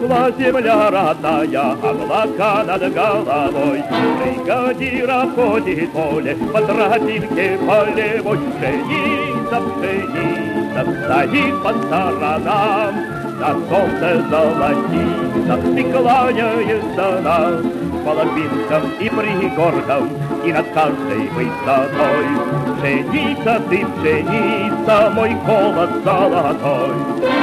Росла земля родная, облака над головой. Бригадира ходит поле, по тропинке полевой. Пшеница, пшеница, стоит по сторонам, на солнце золотится, и кланяется нам. По ложбинкам и пригоркам, и над каждой высотой. Пшеница ты, пшеница, мой колос золотой.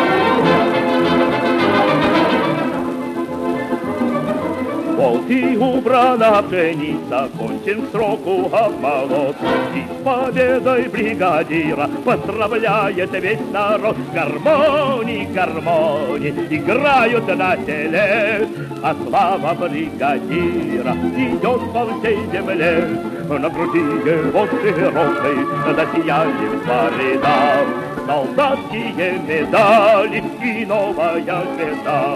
Волки убрана пшеница, кончен к сроку обмолот. И с победой бригадира поздравляет весь народ. Гармонии, гармонии играют на селе, а слава бригадира идет по всей земле. На груди его широкой засияли по рядам солдатские медали и новая звезда.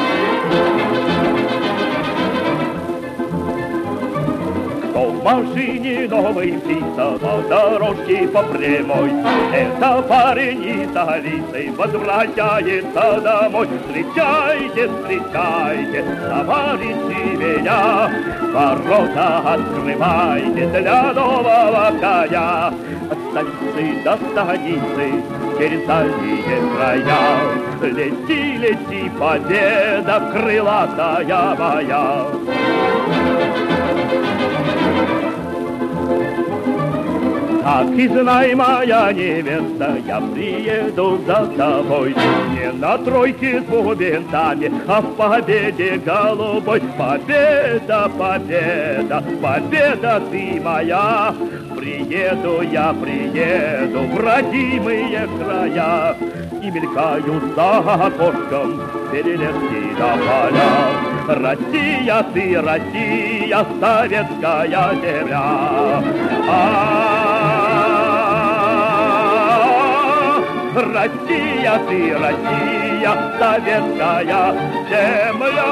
В машине новый птица по дорожке по прямой. Это парень из столицы возвращается домой. Встречайте, встречайте, товарищи меня, ворота открывайте для нового коня. От станицы до станицы через дальние края лети, лети, победа крылатая моя. Так и знай, моя невеста, я приеду за тобой. Не на тройке с бубенцами, а в победе голубой. Победа, победа, победа ты моя. Приеду я, приеду в родимые края. И мелькают за окошком перелески до поля. Россия ты, Россия, советская земля. Россия ты, Россия, советская земля.